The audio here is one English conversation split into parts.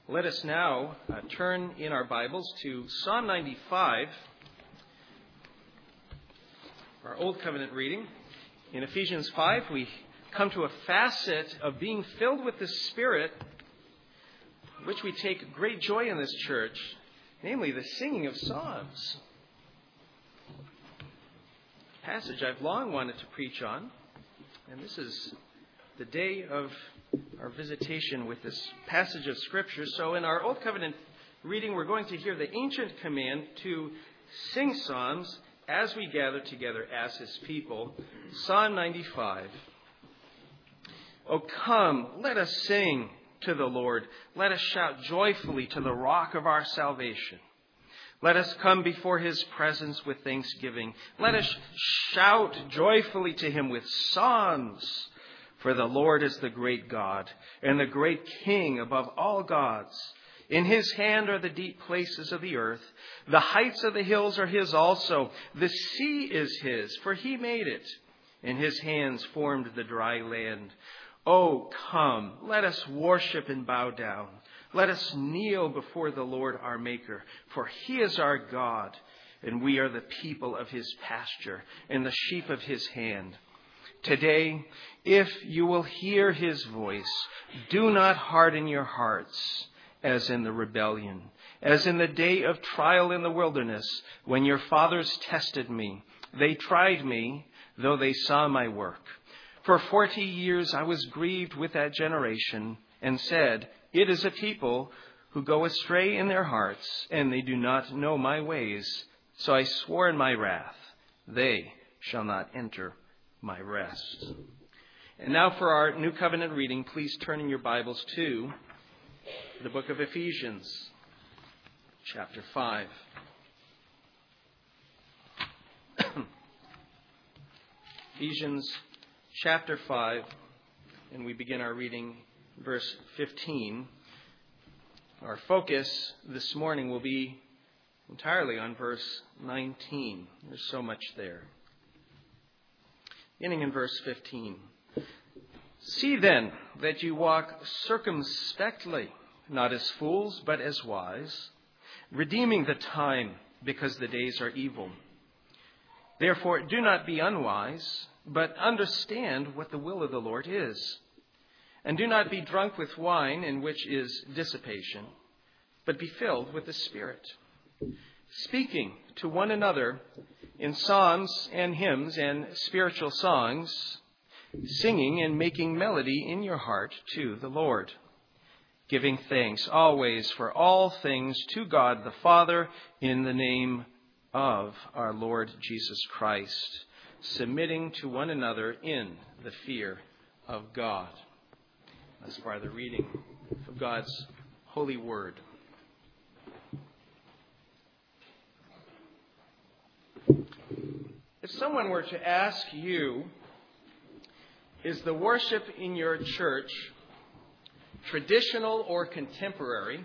Let us now turn in our Bibles to Psalm 95, our Old Covenant reading. In Ephesians 5, we come to a facet of being filled with the Spirit, which we take great joy in this church, namely the singing of psalms. A passage I've long wanted to preach on, and this is the day of our visitation with this passage of Scripture. So in our Old Covenant reading, we're going to hear the ancient command to sing psalms as we gather together as His people. Psalm 95. O come, let us sing to the Lord. Let us shout joyfully to the rock of our salvation. Let us come before His presence with thanksgiving. Let us shout joyfully to Him with psalms. For the Lord is the great God and the great King above all gods. In His hand are the deep places of the earth. The heights of the hills are His also. The sea is His, for He made it. And His hands formed the dry land. Oh, come, let us worship and bow down. Let us kneel before the Lord our Maker, for He is our God, and we are the people of His pasture and the sheep of His hand. Today, if you will hear His voice, do not harden your hearts as in the rebellion, as in the day of trial in the wilderness, when your fathers tested me. They tried me, though they saw my work. For 40 years I was grieved with that generation and said, it is a people who go astray in their hearts, and they do not know my ways. So I swore in my wrath, they shall not enter my rest. And now for our New Covenant reading, please turn in your Bibles to the book of Ephesians, chapter 5. Ephesians chapter 5, and we begin our reading verse 15. Our focus this morning will be entirely on verse 19. There's so much there. Beginning in verse 15. See then that you walk circumspectly, not as fools, but as wise, redeeming the time, because the days are evil. Therefore, do not be unwise, but understand what the will of the Lord is. And do not be drunk with wine, in which is dissipation, but be filled with the Spirit, speaking to one another in psalms and hymns and spiritual songs, singing and making melody in your heart to the Lord, giving thanks always for all things to God the Father in the name of our Lord Jesus Christ, submitting to one another in the fear of God. As far as the reading of God's holy word. If someone were to ask you, is the worship in your church traditional or contemporary?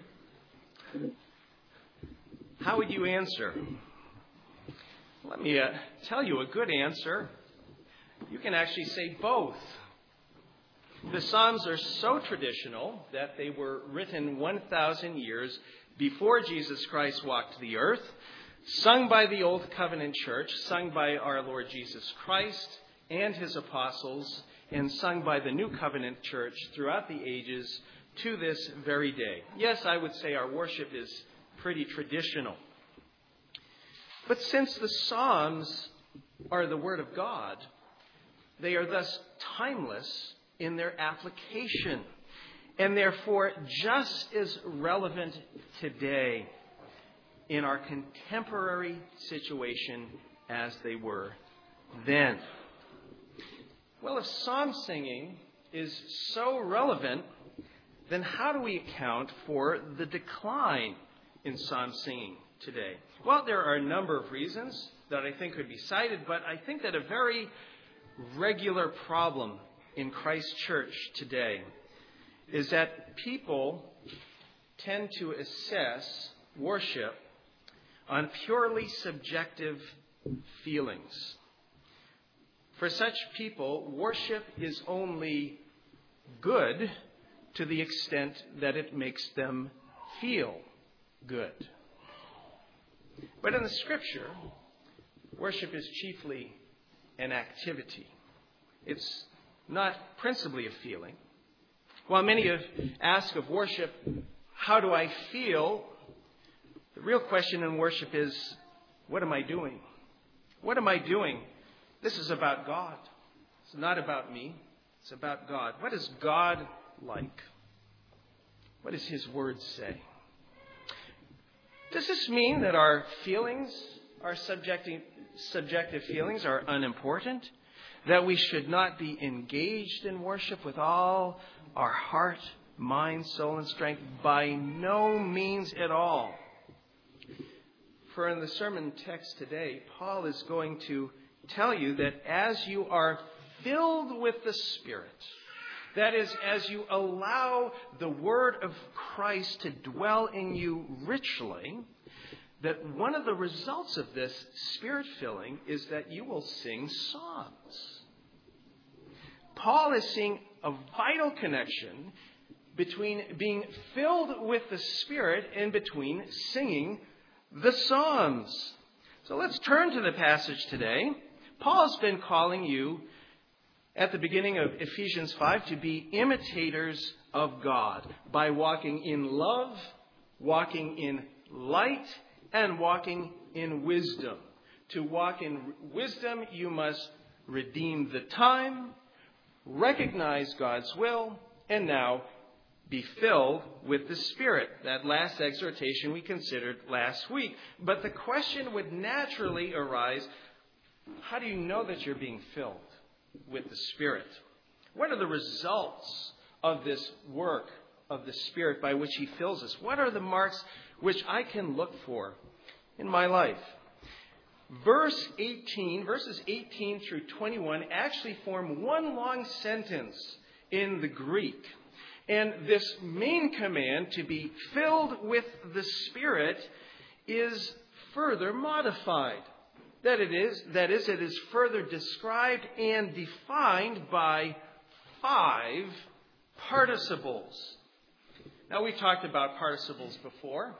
How would you answer? Let me tell you a good answer. You can actually say both. The Psalms are so traditional that they were written 1,000 years before Jesus Christ walked the earth, sung by the Old Covenant Church, sung by our Lord Jesus Christ and His apostles, and sung by the New Covenant Church throughout the ages to this very day. Yes, I would say our worship is pretty traditional. But since the Psalms are the Word of God, they are thus timeless in their application, and therefore just as relevant today in our contemporary situation as they were then. Well, if psalm singing is so relevant, then how do we account for the decline in psalm singing today? Well, there are a number of reasons that I think could be cited, but I think that a very regular problem in Christ's church today is that people tend to assess worship on purely subjective feelings. For such people, worship is only good to the extent that it makes them feel good. But in the Scripture, worship is chiefly an activity. It's not principally a feeling. While many have asked of worship, how do I feel? The real question in worship is, what am I doing? What am I doing? This is about God. It's not about me. It's about God. What is God like? What does His Word say? Does this mean that our feelings, our subjective feelings, are unimportant? That we should not be engaged in worship with all our heart, mind, soul, and strength? By no means at all. For in the sermon text today, Paul is going to tell you that as you are filled with the Spirit, that is, as you allow the Word of Christ to dwell in you richly, that one of the results of this Spirit filling is that you will sing psalms. Paul is seeing a vital connection between being filled with the Spirit and between singing the psalms. So let's turn to the passage today. Paul's been calling you at the beginning of Ephesians 5 to be imitators of God by walking in love, walking in light, and walking in wisdom. To walk in wisdom, you must redeem the time, recognize God's will, and now be filled with the Spirit. That last exhortation we considered last week. But the question would naturally arise, how do you know that you're being filled with the Spirit? What are the results of this work of the Spirit by which He fills us? What are the marks which I can look for in my life? Verses 18 through 21 actually form one long sentence in the Greek. And this main command to be filled with the Spirit is further modified. That is, it is further described and defined by 5 participles. Now, we've talked about participles before,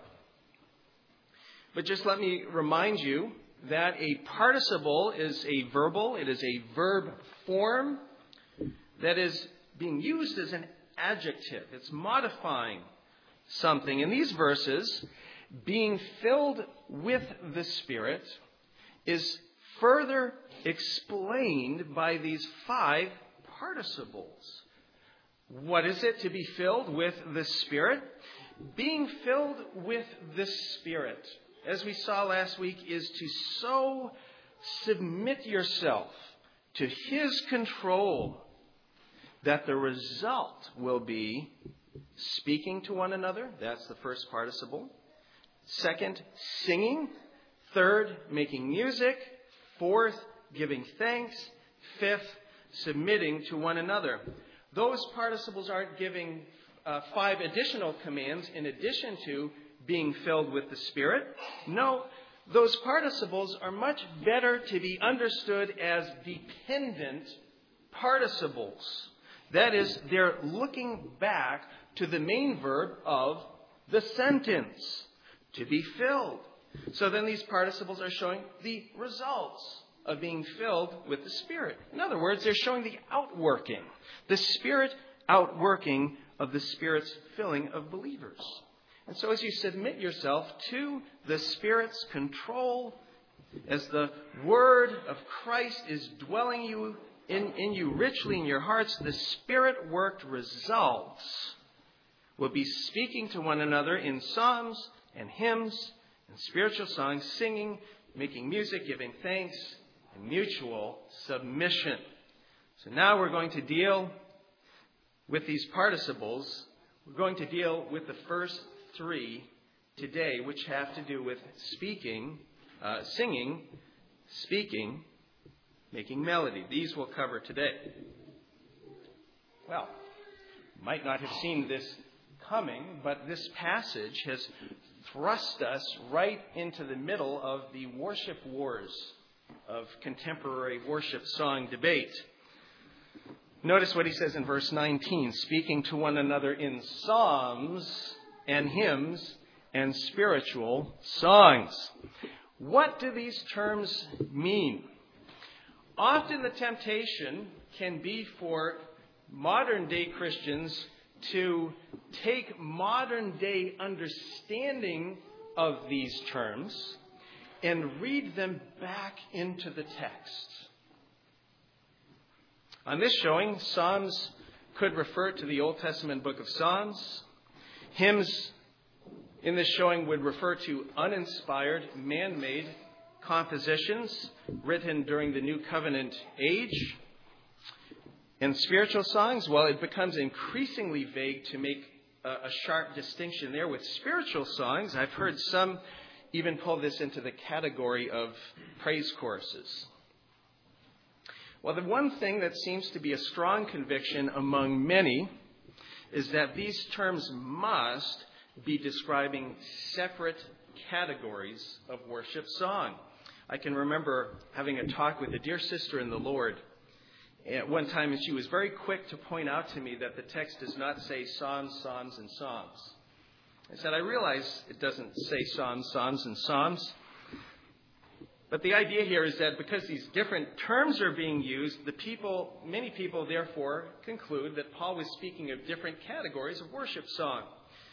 but just let me remind you that a participle is a verbal, it is a verb form that is being used as an adjective. It's modifying something. In these verses, being filled with the Spirit is further explained by these 5 participles. What is it to be filled with the Spirit? Being filled with the Spirit, as we saw last week, is to so submit yourself to His control that the result will be speaking to one another. That's the first participle. Second, singing. Third, making music. Fourth, giving thanks. Fifth, submitting to one another. Those participles aren't giving 5 additional commands in addition to being filled with the Spirit. No, those participles are much better to be understood as dependent participles. That is, they're looking back to the main verb of the sentence, to be filled. So then these participles are showing the results of being filled with the Spirit. In other words, they're showing the outworking, the Spirit outworking of the Spirit's filling of believers. And so as you submit yourself to the Spirit's control, as the Word of Christ is dwelling in you richly in your hearts, the Spirit-worked results will be speaking to one another in psalms and hymns and spiritual songs, singing, making music, giving thanks, and mutual submission. So now we're going to deal with these participles. We're going to deal with the first 3 today, which have to do with speaking, singing, speaking, making melody. These we'll cover today. Well, might not have seen this coming, but this passage has thrust us right into the middle of the worship wars of contemporary worship song debate. Notice what he says in verse 19, speaking to one another in psalms and hymns and spiritual songs. What do these terms mean? Often the temptation can be for modern-day Christians to take modern-day understanding of these terms and read them back into the text. On this showing, Psalms could refer to the Old Testament book of Psalms. Hymns in this showing would refer to uninspired, man-made compositions written during the New Covenant age. And spiritual songs, well, it becomes increasingly vague to make a sharp distinction there. With spiritual songs, I've heard some even pull this into the category of praise choruses. Well, the one thing that seems to be a strong conviction among many is that these terms must be describing separate categories of worship song. I can remember having a talk with a dear sister in the Lord at one time, and she was very quick to point out to me that the text does not say psalms, psalms, and psalms. I said, I realize it doesn't say psalms, psalms, and psalms. But the idea here is that because these different terms are being used, many people therefore conclude that Paul was speaking of different categories of worship song.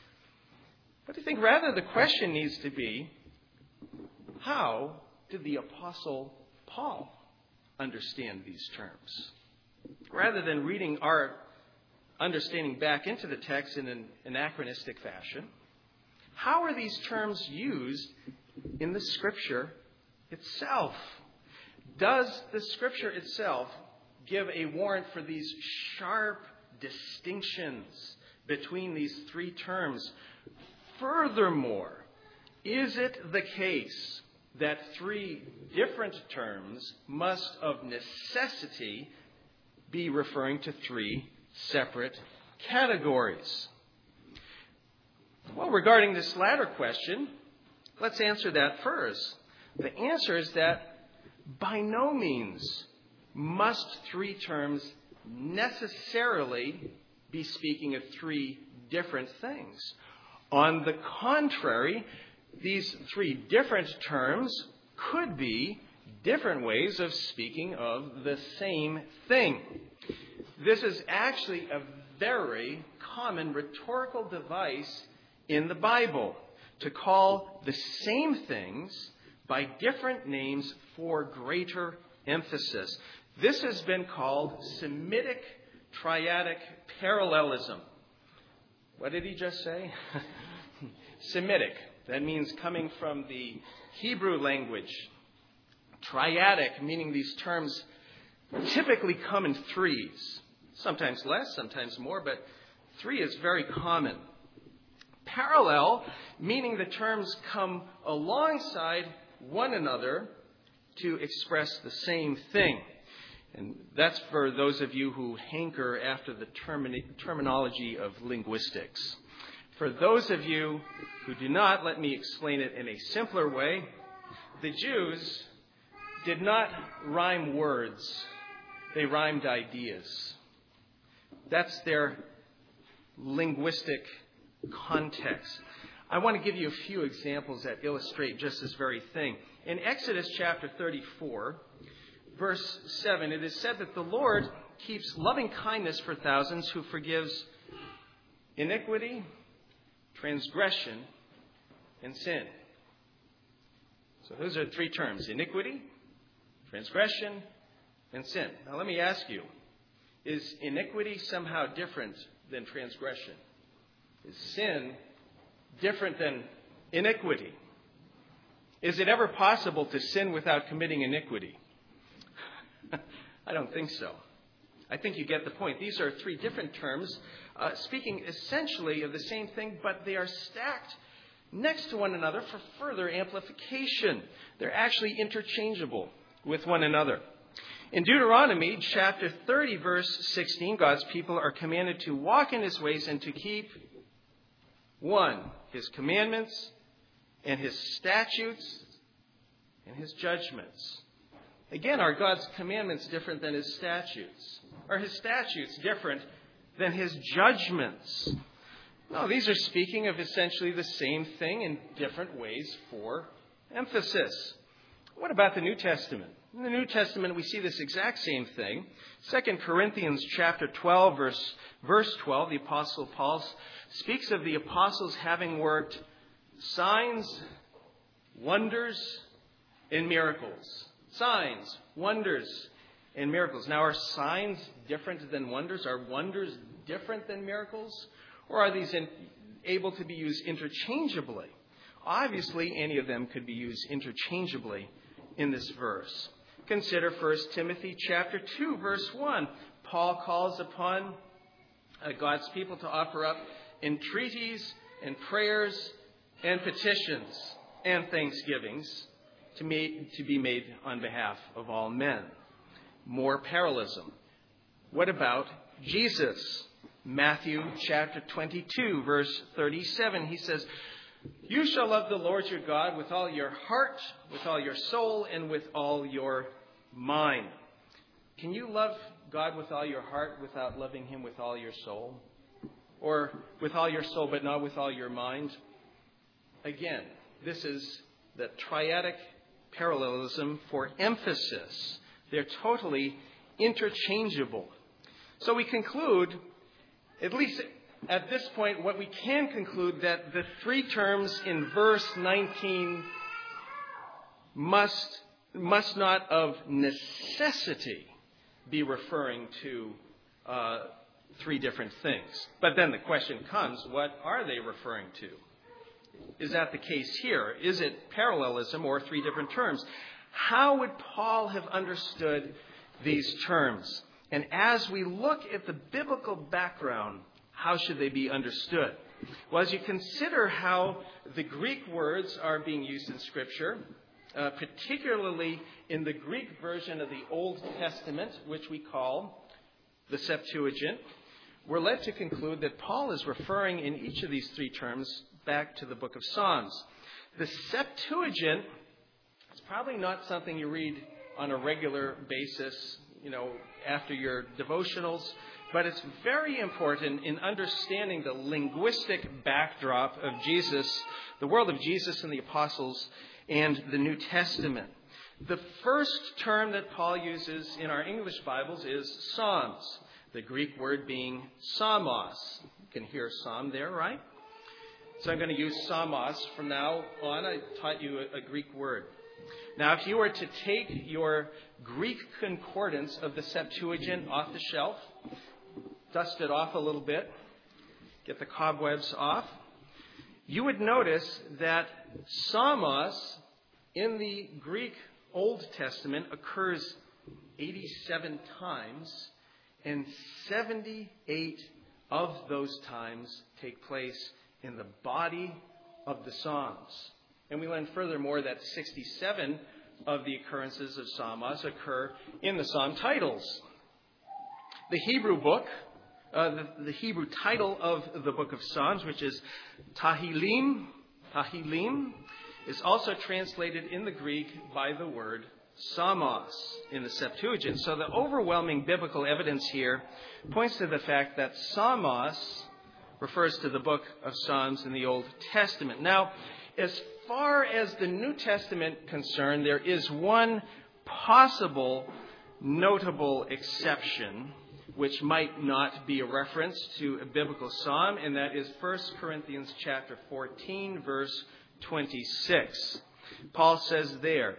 But I think rather the question needs to be, how did the Apostle Paul understand these terms? Rather than reading our understanding back into the text in an anachronistic fashion, how are these terms used in the Scripture itself? Does the Scripture itself give a warrant for these sharp distinctions between these three terms? Furthermore, is it the case that three different terms must of necessity be referring to three separate categories? Well, regarding this latter question, let's answer that first. The answer is that by no means must three terms necessarily be speaking of three different things. On the contrary, these three different terms could be different ways of speaking of the same thing. This is actually a very common rhetorical device in the Bible, to call the same things by different names for greater emphasis. This has been called Semitic triadic parallelism. What did he just say? Semitic. That means coming from the Hebrew language. Triadic, meaning these terms typically come in threes. Sometimes less, sometimes more, but three is very common. Parallel, meaning the terms come alongside one another to express the same thing. And that's for those of you who hanker after the terminology of linguistics. For those of you who do not, let me explain it in a simpler way. The Jews did not rhyme words. They rhymed ideas. That's their linguistic context. I want to give you a few examples that illustrate just this very thing. In Exodus chapter 34, verse 7, it is said that the Lord keeps loving kindness for thousands, who forgives iniquity, transgression, and sin. So those are three terms: iniquity, transgression, and sin. Now let me ask you, is iniquity somehow different than transgression? Is sin different than iniquity? Is it ever possible to sin without committing iniquity? I don't think so. I think you get the point. These are three different terms, speaking essentially of the same thing, but they are stacked next to one another for further amplification. They're actually interchangeable with one another. In Deuteronomy chapter 30, verse 16, God's people are commanded to walk in His ways and to keep, one, His commandments and His statutes and His judgments. Again, are God's commandments different than His statutes? Are His statutes different than His judgments? No, these are speaking of essentially the same thing in different ways for emphasis. What about the New Testament? In the New Testament, we see this exact same thing. 2 Corinthians chapter 12, verse 12, the Apostle Paul speaks of the apostles having worked signs, wonders, and miracles. Signs, wonders, and miracles. Now, are signs different than wonders? Are wonders different than miracles? Or are these able to be used interchangeably? Obviously, any of them could be used interchangeably in this verse. Consider 1 Timothy chapter 2, verse 1. Paul calls upon God's people to offer up entreaties and prayers and petitions and thanksgivings to be made on behalf of all men. More parallelism. What about Jesus? Matthew chapter 22, verse 37, he says, "You shall love the Lord your God with all your heart, with all your soul, and with all your mind." Can you love God with all your heart without loving him with all your soul? Or with all your soul but not with all your mind? Again, this is the triadic parallelism for emphasis. They're totally interchangeable. So we conclude, at least at this point, what we can conclude, that the three terms in verse 19 must not of necessity be referring to three different things. But then the question comes, what are they referring to? Is that the case here? Is it parallelism or three different terms? How would Paul have understood these terms? And as we look at the biblical background, how should they be understood? Well, as you consider how the Greek words are being used in Scripture, particularly in the Greek version of the Old Testament, which we call the Septuagint, we're led to conclude that Paul is referring in each of these three terms back to the book of Psalms. The Septuagint is probably not something you read on a regular basis, after your devotionals, but it's very important in understanding the linguistic backdrop of Jesus, the world of Jesus and the apostles, and the New Testament. The first term that Paul uses in our English Bibles is Psalms, the Greek word being psalmos. You can hear psalm there, right? So I'm going to use psalmos from now on. I taught you a Greek word. Now, if you were to take your Greek concordance of the Septuagint off the shelf, dust it off a little bit, get the cobwebs off, you would notice that psalmos in the Greek Old Testament occurs 87 times, and 78 of those times take place in the body of the Psalms. And we learn furthermore that 67 of the occurrences of psalmos occur in the psalm titles. The Hebrew book, the Hebrew title of the book of Psalms, which is Tehillim, is also translated in the Greek by the word psalmos in the Septuagint. So the overwhelming biblical evidence here points to the fact that psalmos refers to the book of Psalms in the Old Testament. Now, as far as the New Testament concerned, there is one possible notable exception which might not be a reference to a biblical psalm, and that is 1 Corinthians chapter 14, verse 26. Paul says there,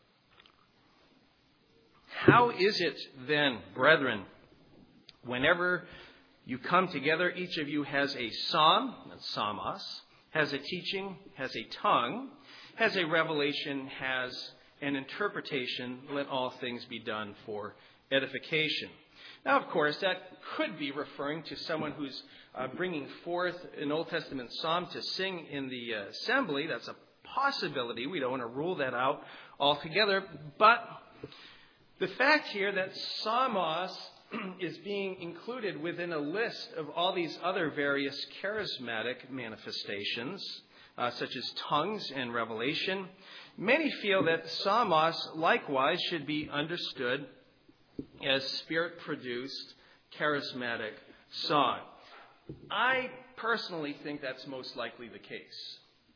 "How is it then, brethren, whenever you come together, each of you has a psalm," that's psalmos, "has a teaching, has a tongue, has a revelation, has an interpretation, let all things be done for edification." Now, of course, that could be referring to someone who's bringing forth an Old Testament psalm to sing in the assembly. That's a possibility. We don't want to rule that out altogether. But the fact here that psalmos is being included within a list of all these other various charismatic manifestations, such as tongues and revelation, many feel that psalmos likewise should be understood as Spirit-produced charismatic song. I personally think that's most likely the case.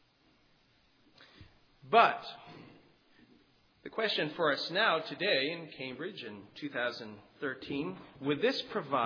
But the question for us now today in Cambridge in 2013, would this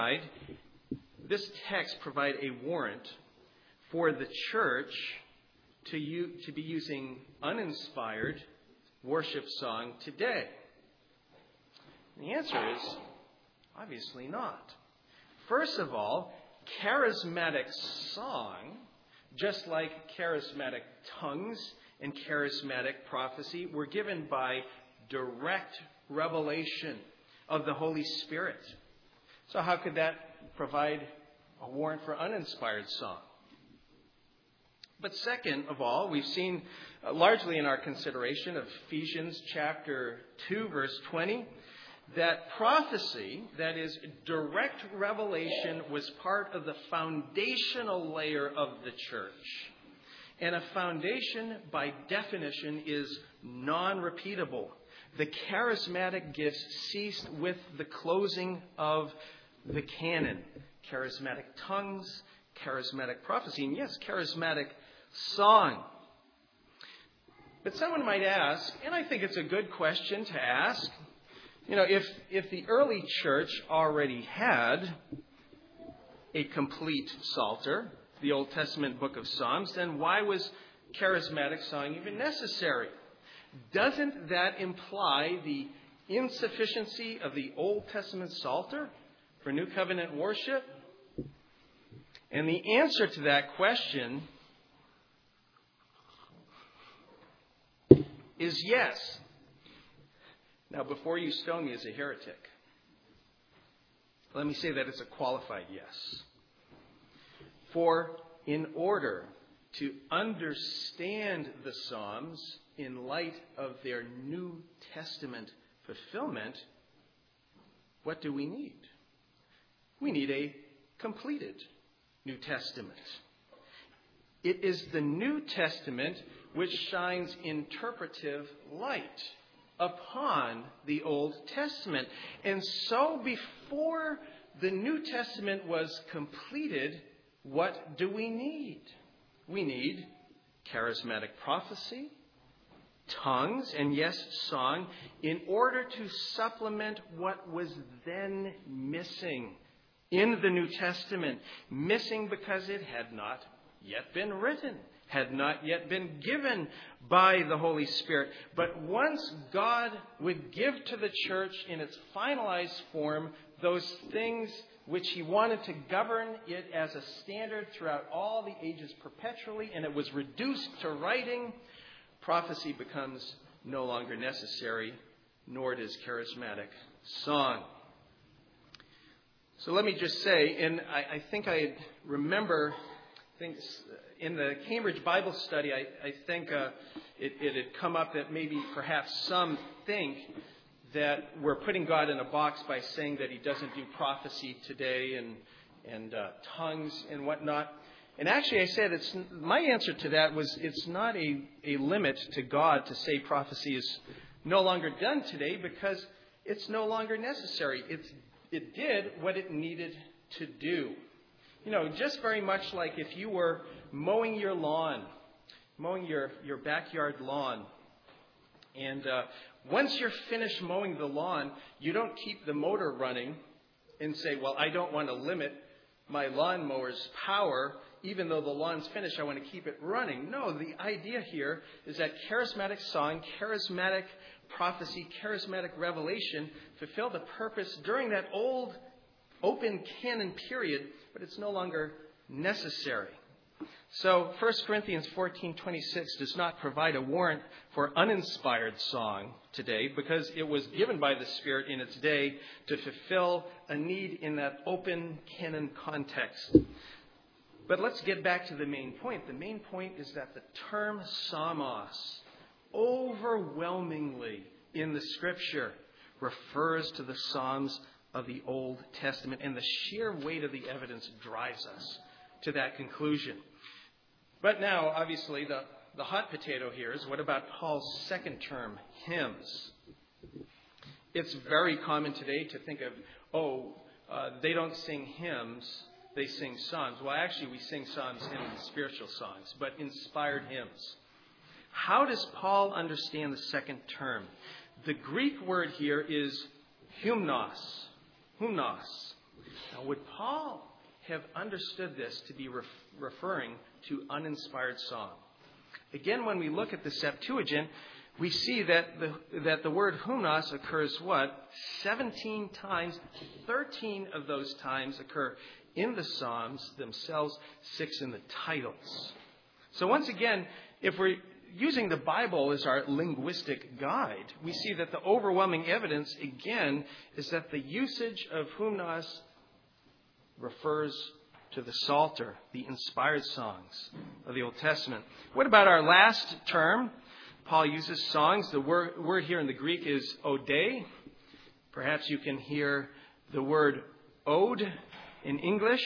text provide a warrant for the church to be using uninspired worship song today? And the answer is obviously not. First of all, charismatic song, just like charismatic tongues and charismatic prophecy, were given by direct revelation of the Holy Spirit. So how could that provide a warrant for uninspired song? But second of all, we've seen largely in our consideration of Ephesians chapter 2, verse 20, that prophecy, that is, direct revelation, was part of the foundational layer of the church. And a foundation, by definition, is non-repeatable. The charismatic gifts ceased with the closing of the canon. Charismatic tongues, charismatic prophecy, and yes, charismatic song. But someone might ask, and I think it's a good question to ask, if the early church already had a complete Psalter, the Old Testament book of Psalms, then why was charismatic song even necessary? Doesn't that imply the insufficiency of the Old Testament Psalter for New Covenant worship? And the answer to that question is yes. Now, before you stone me as a heretic, let me say that it's a qualified yes. For in order to understand the Psalms in light of their New Testament fulfillment, what do we need? We need a completed New Testament. It is the New Testament which shines interpretive light upon the Old Testament. And so before the New Testament was completed, what do we need? We need charismatic prophecy, tongues, and yes, song, in order to supplement what was then missing in the New Testament. Missing because it had not yet been written, had not yet been given by the Holy Spirit. But once God would give to the church in its finalized form those things which he wanted to govern it as a standard throughout all the ages perpetually, and it was reduced to writing, prophecy becomes no longer necessary, nor does charismatic song. So let me just say, and I think I remember things in the Cambridge Bible study, I think it had come up that maybe perhaps some think that we're putting God in a box by saying that he doesn't do prophecy today and tongues and whatnot. And actually I said my answer to that was it's not a limit to God to say prophecy is no longer done today because it's no longer necessary. It did what it needed to do. Just very much like if you were mowing your lawn, mowing your backyard lawn, and once you're finished mowing the lawn, you don't keep the motor running and say, well, I don't want to limit my lawnmower's power. Even though the lawn's finished, I want to keep it running. No, the idea here is that charismatic song, charismatic prophecy, charismatic revelation fulfill the purpose during that old open canon period, but it's no longer necessary. So 1 Corinthians 14:26 does not provide a warrant for uninspired song today because it was given by the Spirit in its day to fulfill a need in that open canon context. But let's get back to the main point. The main point is that the term psalmos overwhelmingly in the Scripture refers to the Psalms of the Old Testament, and the sheer weight of the evidence drives us to that conclusion. But now, obviously, the hot potato here is what about Paul's second term, hymns? It's very common today to think of, they don't sing hymns, they sing psalms. Well, actually, we sing psalms, hymns, and spiritual songs, but inspired hymns. How does Paul understand the second term? The Greek word here is hymnos. Hymnos. Now, would Paul have understood this to be referring to uninspired song? Again, when we look at the Septuagint, we see that the word hymnos occurs 17 times. 13 of those times occur in the Psalms themselves, 6 in the titles. So once again, if we're using the Bible as our linguistic guide, we see that the overwhelming evidence, again, is that the usage of hymnos refers to the Psalter, the inspired songs of the Old Testament. What about our last term? Paul uses songs. The word here in the Greek is ode. Perhaps you can hear the word ode in English.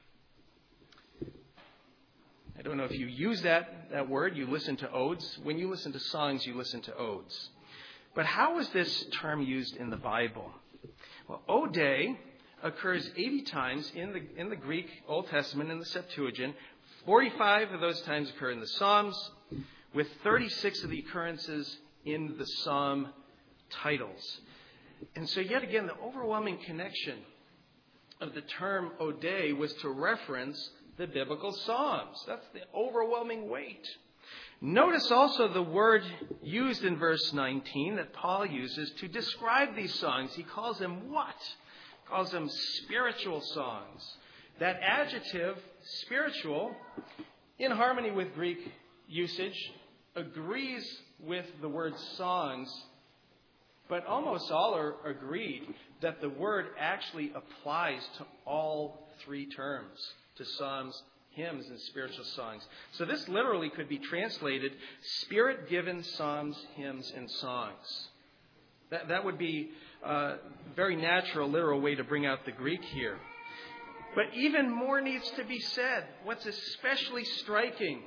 I don't know if you use that word. You listen to odes. When you listen to songs, you listen to odes. But how is this term used in the Bible? Well, ode occurs 80 times in the Greek Old Testament in the Septuagint. 45 of those times occur in the Psalms, with 36 of the occurrences in the Psalm titles. And so yet again, the overwhelming connection of the term ode was to reference the biblical Psalms. That's the overwhelming weight. Notice also the word used in verse 19 that Paul uses to describe these songs. He calls them what? He calls them spiritual songs. That adjective, spiritual, in harmony with Greek usage, agrees with the word songs, but almost all are agreed that the word actually applies to all three terms, to psalms, hymns, and spiritual songs. So this literally could be translated spirit-given psalms, hymns, and songs. That would be a very natural, literal way to bring out the Greek here. But even more needs to be said. What's especially striking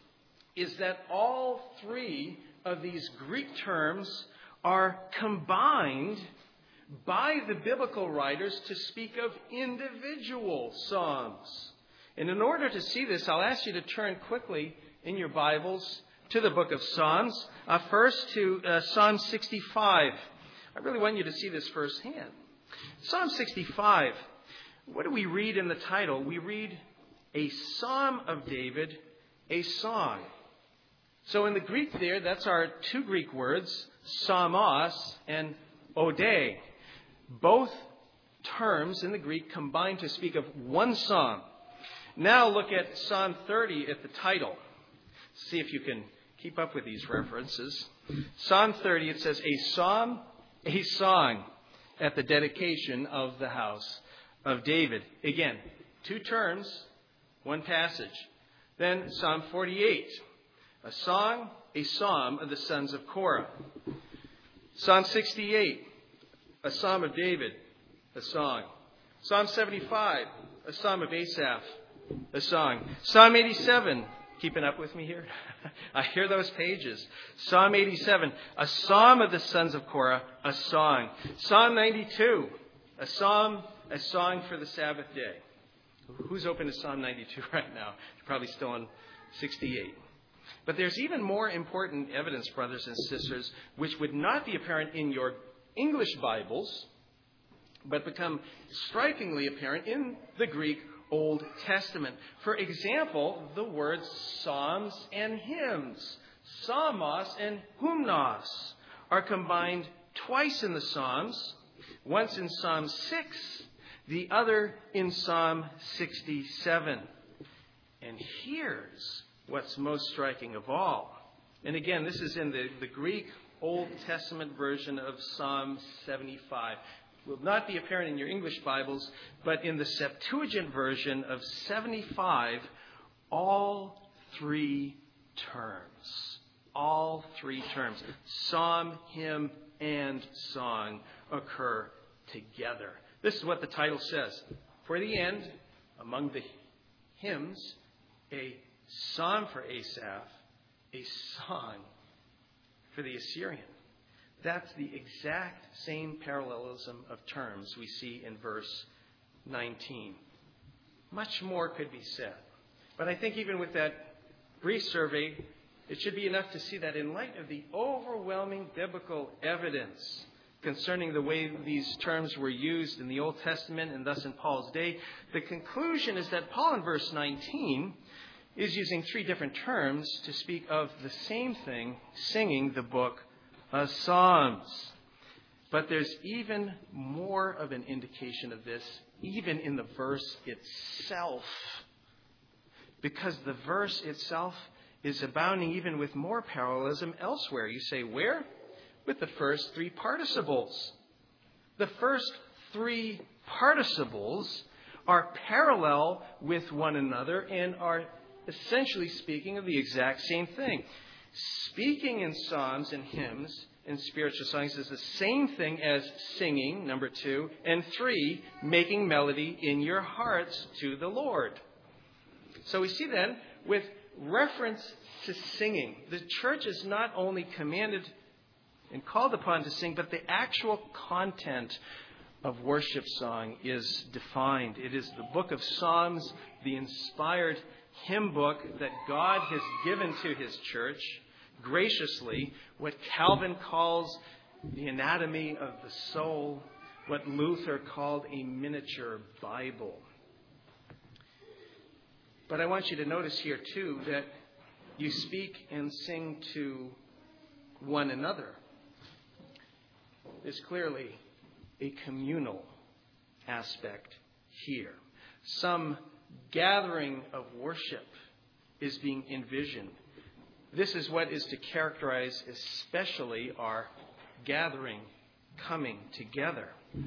is that all three of these Greek terms are combined by the biblical writers to speak of individual psalms. And in order to see this, I'll ask you to turn quickly in your Bibles to the book of Psalms. First to Psalm 65. I really want you to see this firsthand. Psalm 65. What do we read in the title? We read a Psalm of David, a song. So in the Greek there, that's our two Greek words, psalmos and ode. Both terms in the Greek combine to speak of one psalm. Now look at Psalm 30 at the title. See if you can keep up with these references. Psalm 30, it says, a psalm, a song at the dedication of the house of David. Again, two terms, one passage. Then Psalm 48, a song, a psalm of the sons of Korah. Psalm 68, a psalm of David, a song. Psalm 75, a psalm of Asaph, a song. Psalm 87, keeping up with me here? I hear those pages. Psalm 87, a psalm of the sons of Korah, a song. Psalm 92, a song for the Sabbath day. Who's open to Psalm 92 right now? You're probably still on 68. But there's even more important evidence, brothers and sisters, which would not be apparent in your English Bibles, but become strikingly apparent in the Greek Old Testament. For example, the words psalms and hymns, psalmos and hymnos, are combined twice in the Psalms, once in Psalm 6, the other in Psalm 67. And here's what's most striking of all. And again, this is in the Greek Old Testament version of Psalm 75. Will not be apparent in your English Bibles, but in the Septuagint version of 75, all three terms, psalm, hymn, and song occur together. This is what the title says. For the end, among the hymns, a psalm for Asaph, a song for the Assyrian. That's the exact same parallelism of terms we see in verse 19. Much more could be said. But I think even with that brief survey, it should be enough to see that in light of the overwhelming biblical evidence concerning the way these terms were used in the Old Testament and thus in Paul's day, the conclusion is that Paul in verse 19 is using three different terms to speak of the same thing, singing the book of Psalms. But there's even more of an indication of this, even in the verse itself. Because the verse itself is abounding even with more parallelism elsewhere. You say, where? With the first three participles. The first three participles are parallel with one another and are essentially speaking of the exact same thing. Speaking in psalms and hymns and spiritual songs is the same thing as singing, number 2, and 3, making melody in your hearts to the Lord. So we see then, with reference to singing, the church is not only commanded and called upon to sing, but the actual content of worship song is defined. It is the book of Psalms, the inspired hymn book that God has given to his church graciously, what Calvin calls the anatomy of the soul, what Luther called a miniature Bible. But I want you to notice here, too, that you speak and sing to one another. There's clearly a communal aspect here. Some gathering of worship is being envisioned. This is what is to characterize especially our gathering, coming together.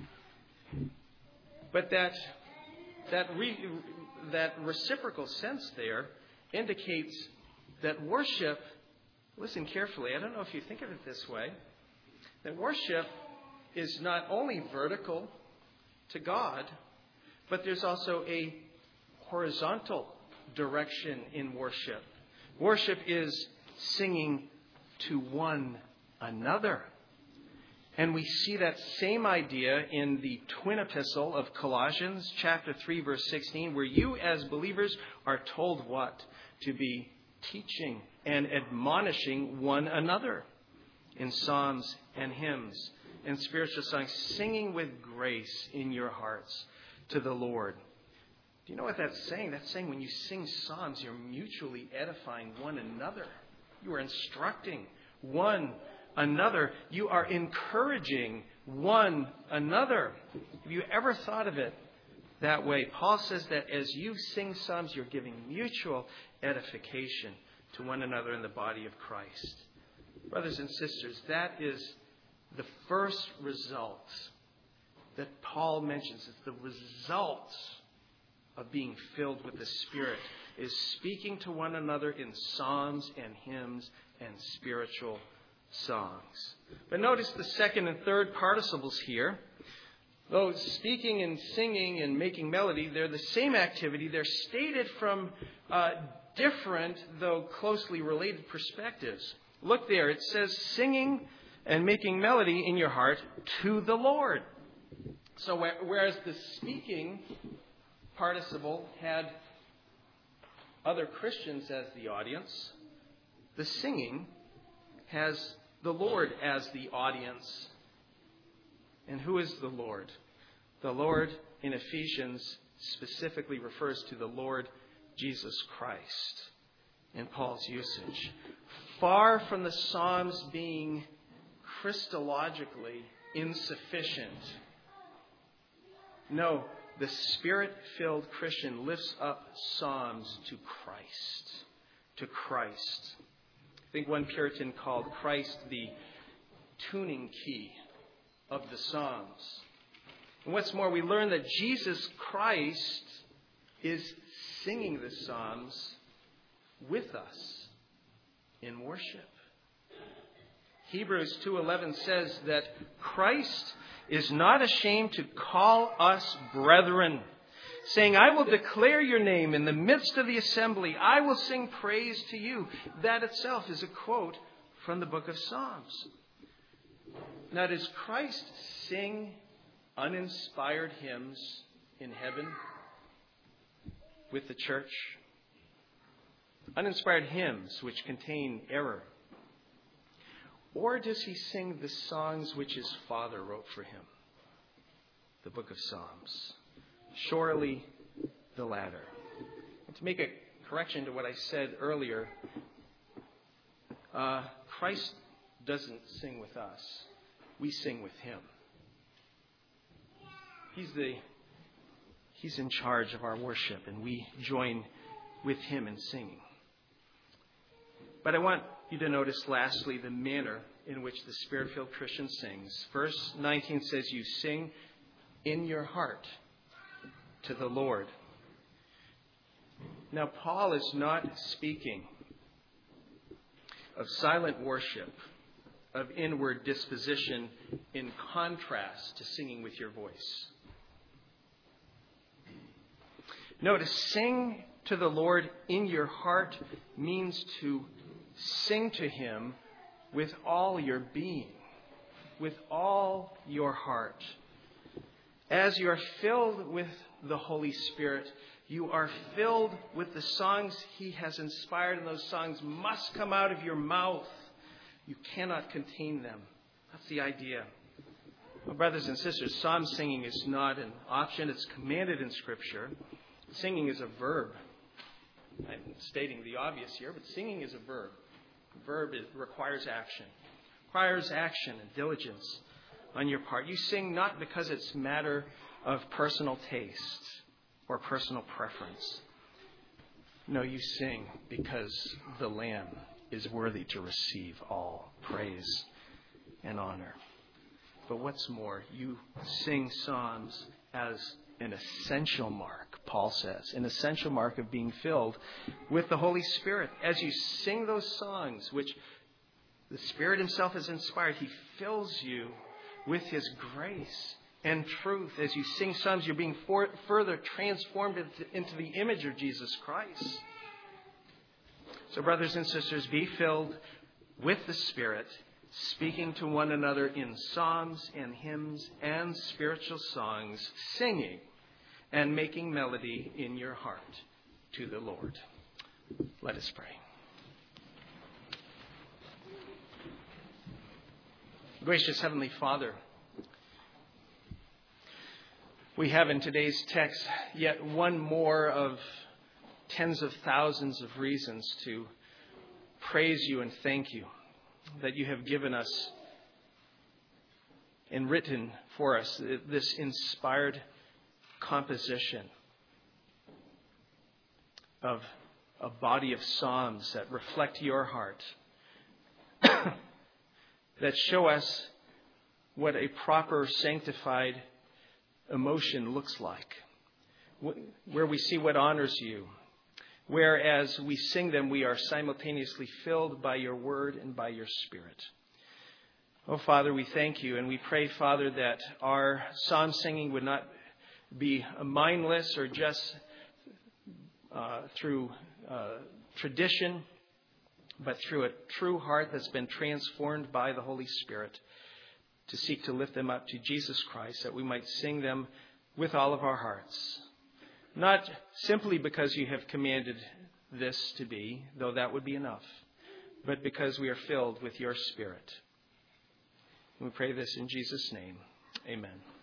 But that reciprocal sense there indicates that worship, listen carefully, I don't know if you think of it this way, that worship is not only vertical to God, but there's also a horizontal direction in worship. Worship is singing to one another. And we see that same idea in the twin epistle of Colossians, chapter 3, verse 16, where you as believers are told what? To be teaching and admonishing one another in psalms and hymns and spiritual songs, singing with grace in your hearts to the Lord. Do you know what that's saying? That's saying when you sing psalms, you're mutually edifying one another. You are instructing one another. You are encouraging one another. Have you ever thought of it that way? Paul says that as you sing psalms, you're giving mutual edification to one another in the body of Christ. Brothers and sisters, that is the first result that Paul mentions. It's the result of being filled with the Spirit, is speaking to one another in psalms and hymns and spiritual songs. But notice the second and third participles here. Though speaking and singing and making melody, they're the same activity. They're stated from different, though closely related perspectives. Look there. It says singing and making melody in your heart to the Lord. So whereas the speaking participle had other Christians as the audience, the singing has the Lord as the audience. And who is the Lord? The Lord in Ephesians specifically refers to the Lord Jesus Christ in Paul's usage. Far from the Psalms being Christologically insufficient. No, the Spirit-filled Christian lifts up psalms to Christ. To Christ. I think one Puritan called Christ the tuning key of the Psalms. And what's more, we learn that Jesus Christ is singing the Psalms with us in worship. Hebrews 2:11 says that Christ is not ashamed to call us brethren, saying, I will declare your name in the midst of the assembly. I will sing praise to you. That itself is a quote from the book of Psalms. Now, does Christ sing uninspired hymns in heaven? with the church? Uninspired hymns which contain error? Or does he sing the songs which his Father wrote for him? The book of Psalms. Surely the latter. And to make a correction to what I said earlier, Christ doesn't sing with us. We sing with him. He's in charge of our worship, and we join with him in singing. But I want you to notice, lastly, the manner in which the Spirit-filled Christian sings. Verse 19 says, you sing in your heart to the Lord. Now, Paul is not speaking of silent worship, of inward disposition in contrast to singing with your voice. No, to sing to the Lord in your heart means to sing to him with all your being, with all your heart. As you are filled with the Holy Spirit, you are filled with the songs he has inspired, and those songs must come out of your mouth. You cannot contain them. That's the idea. Well, brothers and sisters, psalm singing is not an option. It's commanded in Scripture. Singing is a verb. I'm stating the obvious here, but singing is a verb. A verb requires action. Requires action and diligence on your part. You sing not because it's a matter of personal taste or personal preference. No, you sing because the Lamb is worthy to receive all praise and honor. But what's more, you sing psalms as an essential mark, Paul says, an essential mark of being filled with the Holy Spirit. As you sing those songs, which the Spirit himself has inspired, he fills you with his grace and truth. As you sing psalms, you're being further transformed into the image of Jesus Christ. So, brothers and sisters, be filled with the Spirit, speaking to one another in psalms and hymns and spiritual songs, singing and making melody in your heart to the Lord. Let us pray. Gracious Heavenly Father, we have in today's text yet one more of tens of thousands of reasons to praise you and thank you that you have given us and written for us this inspired composition of a body of psalms that reflect your heart, that show us what a proper sanctified emotion looks like, where we see what honors you, whereas we sing them, we are simultaneously filled by your word and by your Spirit. Oh, Father, we thank you, and we pray, Father, that our psalm singing would not be mindless or just through tradition, but through a true heart that's been transformed by the Holy Spirit to seek to lift them up to Jesus Christ, that we might sing them with all of our hearts. Not simply because you have commanded this to be, though that would be enough, but because we are filled with your Spirit. We pray this in Jesus' name. Amen.